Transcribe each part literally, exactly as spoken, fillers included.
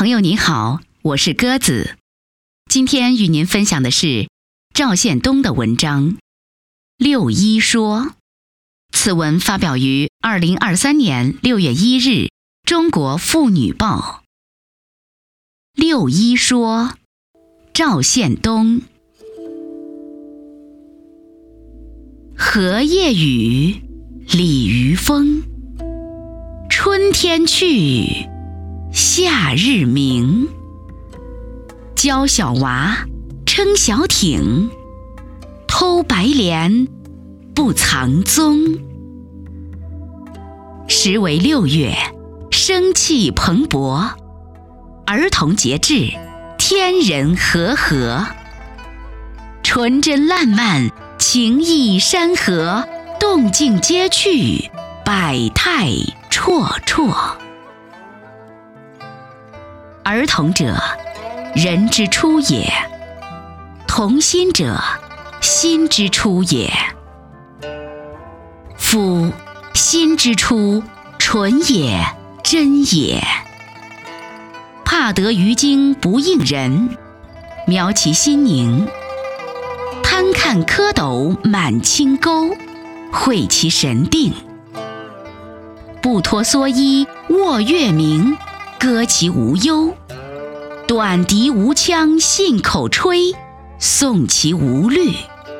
朋友你好，我是鸽子。今天与您分享的是赵宪东的文章《六一说》。此文发表于二零二三年六月一日《中国妇女报》。六一说，赵宪东。荷叶雨，鲤鱼风，春天去，夏日明。教小娃，撑小艇，偷白莲，不藏踪。时为六月，生气蓬勃，儿童节至，天人和合。纯真烂漫，情意山河，动静皆去，百态绰绰。儿童者，人之初也；童心者，心之初也。夫心之初，纯也，真也。怕得鱼惊不应人，描其心宁；贪看蝌蚪满清沟，会其神定。不脱蓑衣卧月明，歌其无忧；短笛无腔信口吹，颂其无虑。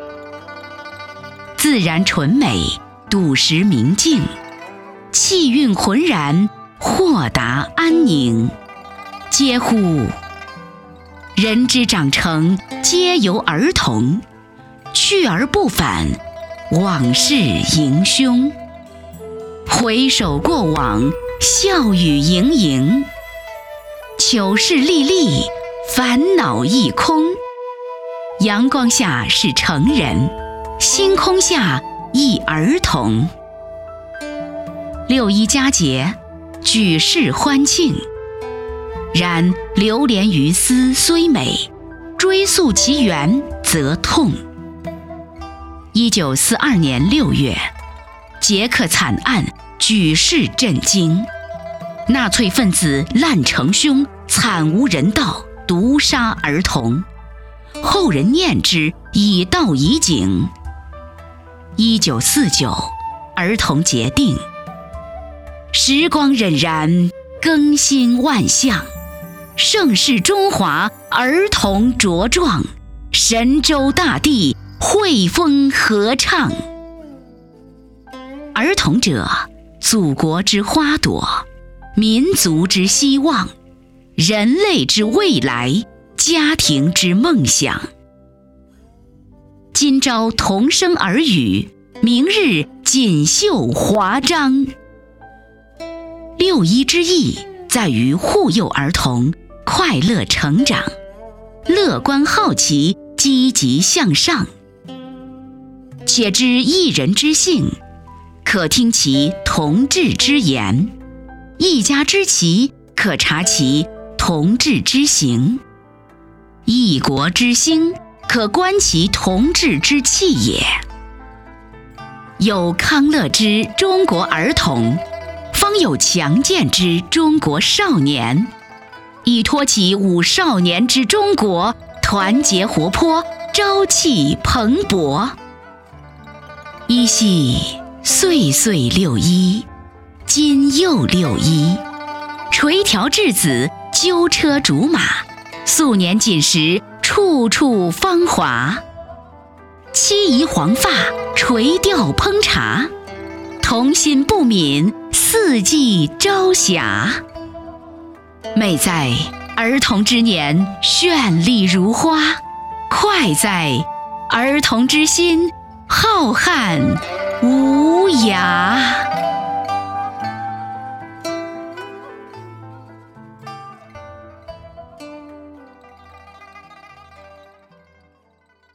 自然纯美，笃实明净，气韵浑然，豁达安宁。嗟乎！人之长成，皆由儿童，去而不返，往事迎凶。回首过往，笑语盈盈。糗事历历，烦恼一空。阳光下是成人，星空下亦儿童。六一佳节，举世欢庆。然流连于斯虽美，追溯其源则痛。一九四二年六月，捷克惨案举世震惊，纳粹分子滥成凶，惨无人道，毒杀儿童。后人念之，以道以警。一九四九，儿童节定。时光荏苒，更新万象。盛世中华，儿童茁壮，神州大地，汇风合唱。儿童者，祖国之花朵，民族之希望，人类之未来，家庭之梦想。今朝童声儿语，明日锦绣华章。六一之意在于护佑儿童快乐成长，乐观好奇，积极向上。且知一人之性，可听其同志之言；一家之奇，可察其同志之行；一国之兴，可观其同志之气也。有康乐之中国儿童，方有强健之中国少年。以托起五少年之中国，团结活泼，朝气蓬勃。依稀岁岁六一，今又六一。垂髫稚子，纠车竹马，素年锦时，处处芳华。妻移黄发，垂钓烹茶，童心不泯，四季朝霞。美在儿童之年，绚丽如花；快在儿童之心，浩瀚无涯。